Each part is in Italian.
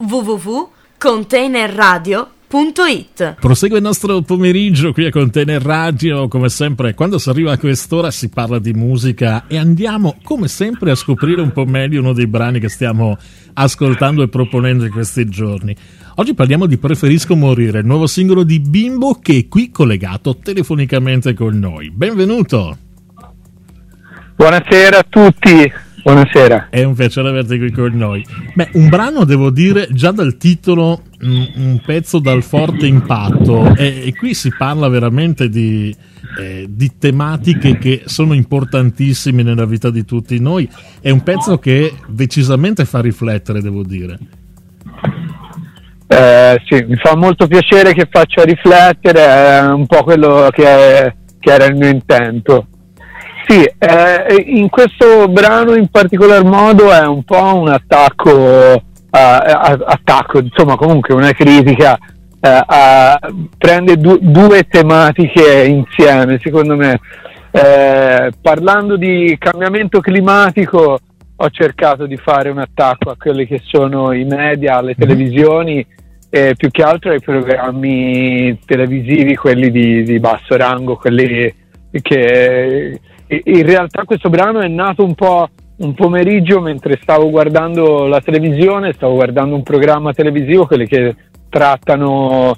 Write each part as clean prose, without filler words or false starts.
www.containerradio.it. Prosegue il nostro pomeriggio qui a Container Radio. Come sempre, quando si arriva a quest'ora si parla di musica e andiamo come sempre a scoprire un po' meglio uno dei brani che stiamo ascoltando e proponendo in questi giorni. Oggi parliamo di Preferisco morire, il nuovo singolo di Bimbo, che è qui collegato telefonicamente con noi. Benvenuto! Buonasera a tutti, buonasera. È un piacere averti qui con noi. Beh, un brano, devo dire, già dal titolo, un pezzo dal forte impatto, e qui si parla veramente di tematiche che sono importantissime nella vita di tutti noi. È un pezzo che decisamente fa riflettere, devo dire. Sì, mi fa molto piacere che faccia riflettere, è un po' quello che era il mio intento. Sì, in questo brano in particolar modo è un po' un attacco, insomma, comunque una critica, prende due tematiche insieme, secondo me. Parlando di cambiamento climatico, ho cercato di fare un attacco a quelli che sono i media, alle televisioni, più che altro ai programmi televisivi, quelli di basso rango, quelli che in realtà questo brano è nato un po' un pomeriggio mentre stavo guardando la televisione, stavo guardando un programma televisivo, quelli che trattano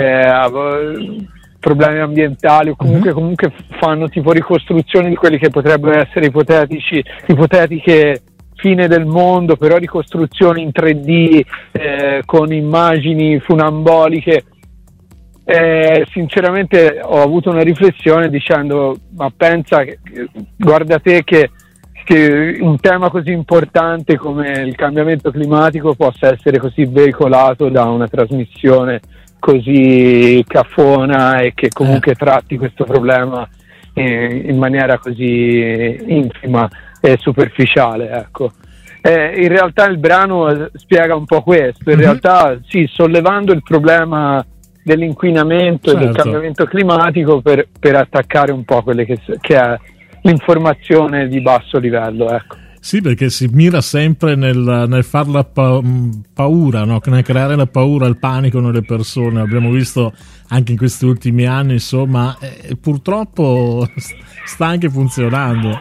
problemi ambientali o comunque fanno tipo ricostruzioni di quelli che potrebbero essere ipotetiche fine del mondo, però ricostruzioni in 3D con immagini funamboliche. Sinceramente ho avuto una riflessione dicendo: ma pensa guarda te che un tema così importante come il cambiamento climatico possa essere così veicolato da una trasmissione così cafona e che comunque tratti questo problema in maniera così infima e superficiale, ecco. In realtà il brano spiega un po' questo, in realtà sì, sollevando il problema dell'inquinamento e del cambiamento climatico per attaccare un po' quelle che è l'informazione di basso livello, ecco. Sì, perché si mira sempre nel far la paura, no? Nel creare la paura, il panico nelle persone. Abbiamo visto anche in questi ultimi anni, insomma, purtroppo sta anche funzionando.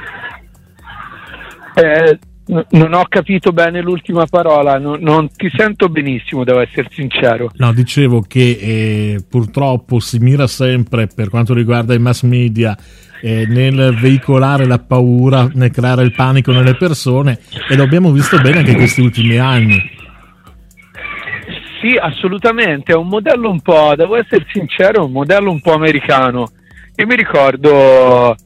Non ho capito bene l'ultima parola, non ti sento benissimo, devo essere sincero. No, dicevo che purtroppo si mira sempre, per quanto riguarda i mass media, nel veicolare la paura, nel creare il panico nelle persone, e lo abbiamo visto bene anche in questi ultimi anni. Sì, assolutamente, è un modello un po', devo essere sincero, un modello un po' americano. Io mi ricordo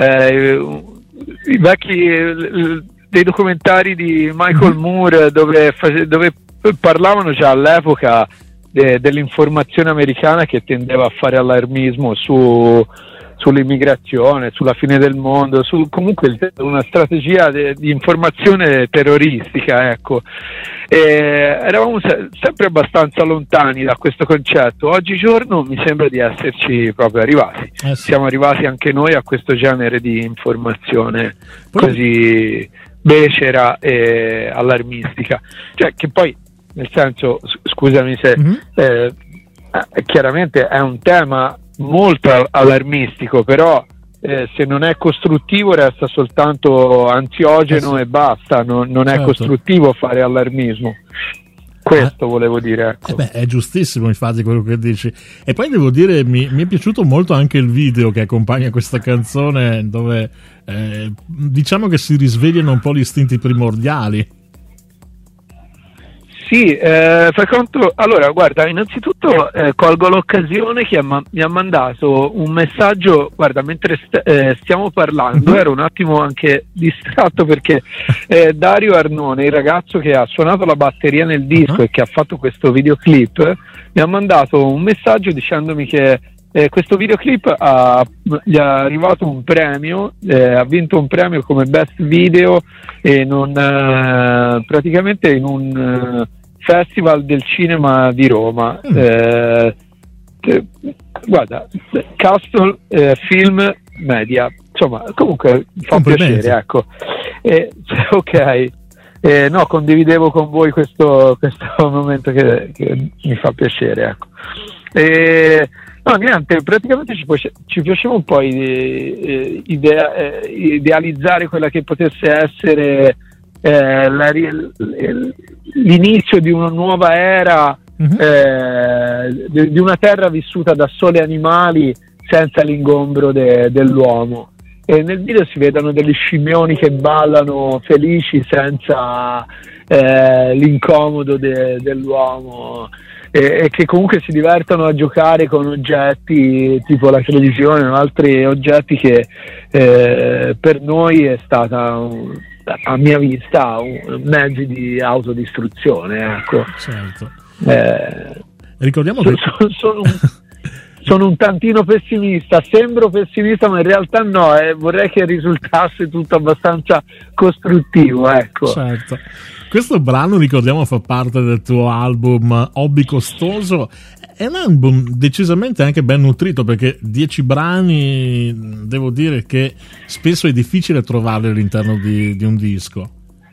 i vecchi dei documentari di Michael Moore dove parlavano già all'epoca dell'informazione americana che tendeva a fare allarmismo sull'immigrazione, sulla fine del mondo, comunque una strategia di informazione terroristica, ecco. Eravamo sempre abbastanza lontani da questo concetto. Oggigiorno mi sembra di esserci proprio arrivati. Sì. Siamo arrivati anche noi a questo genere di informazione così becera e allarmistica, cioè che poi, nel senso, scusami se chiaramente è un tema molto allarmistico, però se non è costruttivo resta soltanto ansiogeno e basta, non è costruttivo fare allarmismo. Questo volevo dire, ecco. È giustissimo infatti quello che dici. E poi devo dire, mi è piaciuto molto anche il video che accompagna questa canzone, dove diciamo che si risvegliano un po' gli istinti primordiali. Sì, fai conto. Allora, guarda, innanzitutto colgo l'occasione che mi ha mandato un messaggio, guarda, mentre stiamo parlando, ero un attimo anche distratto perché Dario Arnone, il ragazzo che ha suonato la batteria nel disco e che ha fatto questo videoclip, mi ha mandato un messaggio dicendomi che questo videoclip gli è arrivato un premio, ha vinto un premio come best video praticamente in un festival del cinema di Roma. Guarda, Castle Film Media, insomma, comunque fa piacere, ecco. Ok, No, condividevo con voi questo momento che mi fa piacere, ecco. No, niente, praticamente ci piaceva un po' idealizzare quella che potesse essere l'inizio di una nuova era, di una terra vissuta da soli animali senza l'ingombro dell'uomo. E nel video si vedono degli scimmioni che ballano felici senza l'incomodo dell'uomo, e che comunque si divertono a giocare con oggetti tipo la televisione o altri oggetti che per noi è stata, a mia vista, un mezzo di autodistruzione, ecco. Certo. Ricordiamo che sono un tantino pessimista, sembro pessimista ma in realtà no, vorrei che risultasse tutto abbastanza costruttivo, ecco. Certo. Questo brano, ricordiamo, fa parte del tuo album Hobby Costoso. È un album decisamente anche ben nutrito, perché 10 brani, devo dire che spesso è difficile trovarli all'interno di un disco.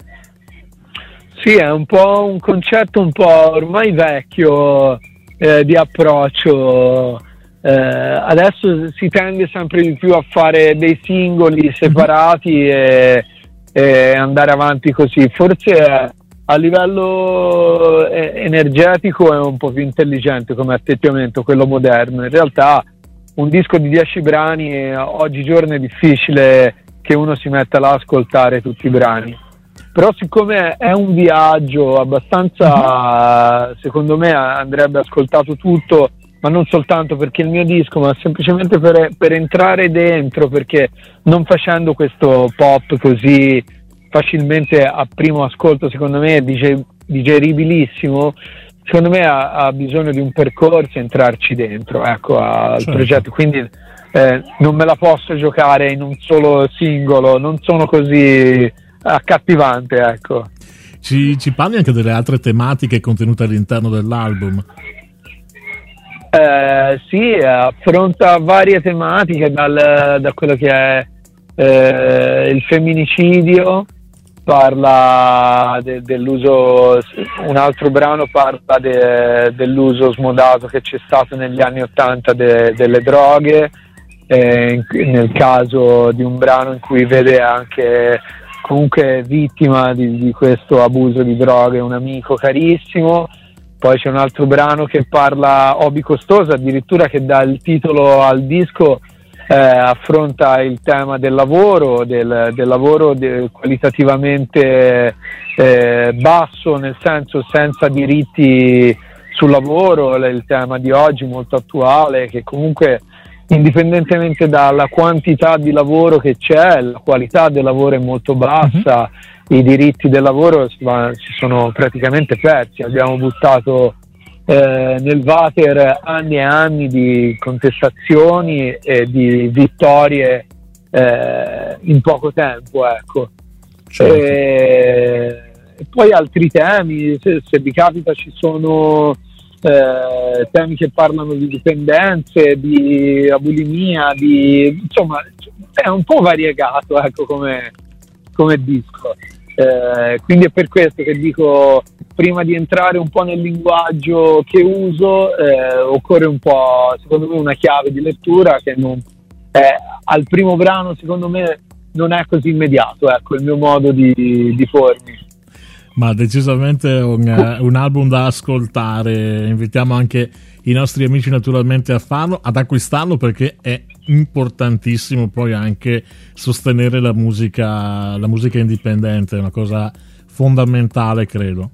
Sì, è un po' un concetto un po' ormai vecchio di approccio. Adesso si tende sempre di più a fare dei singoli separati e andare avanti così. Forse a livello energetico è un po' più intelligente come atteggiamento quello moderno. In realtà un disco di 10 brani oggigiorno è difficile che uno si metta là a ascoltare tutti i brani. Però siccome è un viaggio abbastanza, secondo me andrebbe ascoltato tutto, ma non soltanto perché è il mio disco, ma semplicemente per entrare dentro, perché non facendo questo pop così facilmente a primo ascolto, secondo me è digeribilissimo, secondo me ha bisogno di un percorso, entrarci dentro, ecco, al progetto, quindi non me la posso giocare in un solo singolo, non sono così accattivante, ecco. Ci parli anche delle altre tematiche contenute all'interno dell'album? Sì, affronta varie tematiche, da quello che è il femminicidio, parla dell'uso, un altro brano parla dell'uso smodato che c'è stato negli anni '80 delle droghe, nel caso di un brano in cui vede anche comunque vittima di questo abuso di droghe un amico carissimo. Poi c'è un altro brano che parla, Hobby Costoso, addirittura, che dà il titolo al disco, affronta il tema del lavoro, del lavoro qualitativamente basso, nel senso senza diritti sul lavoro, il tema di oggi molto attuale, che comunque indipendentemente dalla quantità di lavoro che c'è, la qualità del lavoro è molto bassa. I diritti del lavoro si sono praticamente persi, abbiamo buttato nel water anni e anni di contestazioni e di vittorie in poco tempo, ecco. Certo. E poi altri temi, se vi capita, ci sono temi che parlano di dipendenze, di bulimia, insomma è un po' variegato, ecco, come disco. Quindi è per questo che dico, prima di entrare un po' nel linguaggio che uso, occorre un po', secondo me, una chiave di lettura che non è, al primo brano, secondo me non è così immediato, ecco, il mio modo di pormi. Ma decisamente un album da ascoltare. Invitiamo anche i nostri amici naturalmente a farlo, ad acquistarlo, perché è importantissimo poi anche sostenere la musica indipendente, è una cosa fondamentale, credo.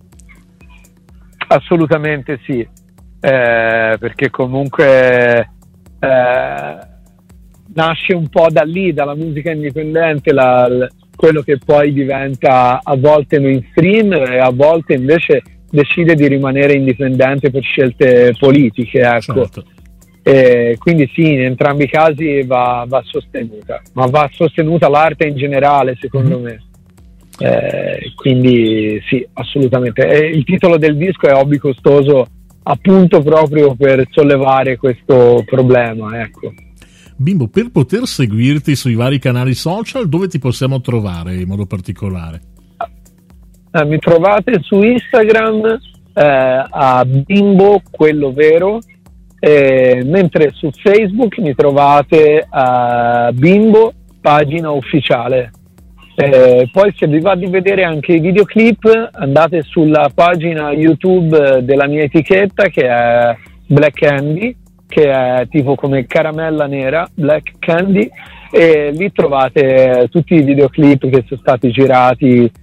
Assolutamente sì, perché comunque nasce un po' da lì, dalla musica indipendente, quello che poi diventa a volte mainstream e a volte invece decide di rimanere indipendente per scelte politiche, ecco. Certo. Quindi sì, in entrambi i casi va sostenuta, ma va sostenuta l'arte in generale, secondo me. Quindi sì, assolutamente. Il titolo del disco è Hobby Costoso, appunto proprio per sollevare questo problema, ecco. Bimbo, per poter seguirti sui vari canali social, dove ti possiamo trovare in modo particolare? Mi trovate su Instagram a Bimbo quello vero, mentre su Facebook mi trovate a Bimbo pagina ufficiale. Poi se vi va di vedere anche i videoclip, andate sulla pagina YouTube della mia etichetta, che è Black Candy, che è tipo come caramella nera, Black Candy, e lì trovate tutti i videoclip che sono stati girati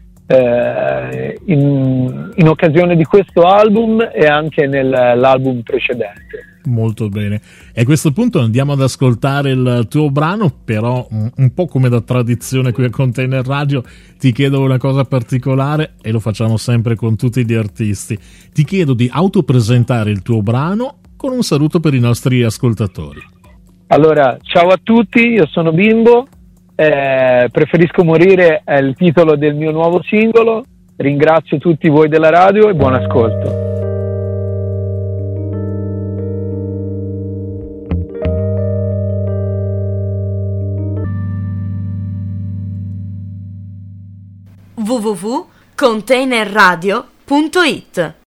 in occasione di questo album e anche nell'album precedente. Molto bene, e a questo punto andiamo ad ascoltare il tuo brano, però un po' come da tradizione qui a Container Radio ti chiedo una cosa particolare, e lo facciamo sempre con tutti gli artisti. Ti chiedo di autopresentare il tuo brano con un saluto per i nostri ascoltatori. Allora, ciao a tutti, io sono Bimbo, Preferisco morire è il titolo del mio nuovo singolo. Ringrazio tutti voi della radio e buon ascolto. www.containerradio.it